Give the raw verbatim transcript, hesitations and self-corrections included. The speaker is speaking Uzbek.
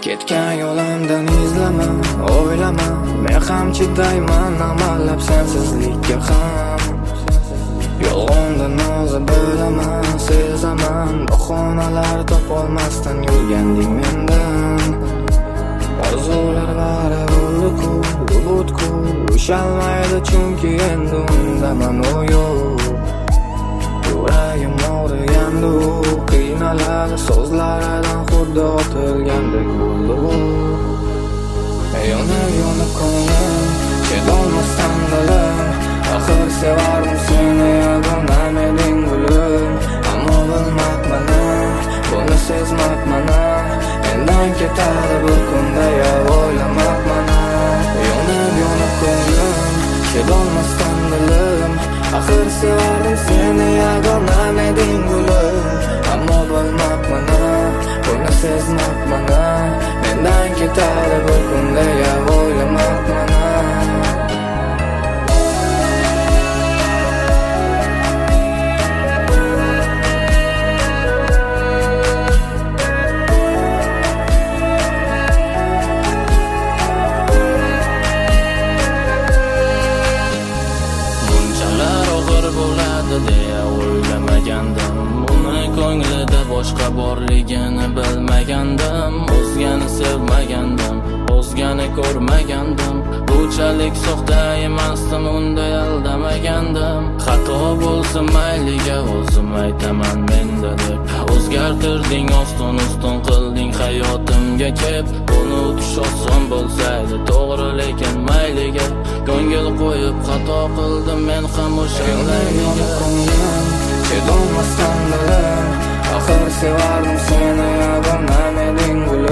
Ketgan yo'limdan izlama, o'ylama, men ham chidayman amallab sensizlikka ham. Yolg'ondan o'zi bilaman, sezaman, bahonalar topolmasdan yurganding mendan. Orzular bari bo'ldi-ku, bulutku, ushalmaydi chunki endi undaman o yo'q. Yuragim og'rigandi, qiynaladi so'zlaridan xuddi otilgandek bo'ldi bu. Yonib-yonib ko'nglim, chidolmasdan dilim, axir sevardim seni yagona eding gulim. Ammo bilmabman, buni sezmabman, mendan ketadi bir kunda ya o'ylamabman. Yonib-yonib ko'nglim, chidolmasdan dilim, axir sevardim seni yagona eding gulim. Ammo bilmabman, buni sezmabman, mendan ketadi bir kunda ya o'ylamabman. deya o'ylamagandim. Uni ko'nglida boshqa borligini bilmagandim. O'zgani sevmagandim, o'zgani ko'rmagandim. Bunchalik soxta emasdim, unday aldamagandim. Xato bo'lsa mayliga o'zim aytaman menda deb. O'zgartirding, oston-uston qilding hayotimga kelib. Unutish oson bo'lsaydi to'g'ri, lekin mayliga ko'ngil qo'yib xato qildim men ham o'shanlarga. Chidolmasdan dilim, axir sevardim seni yagona eding gulim.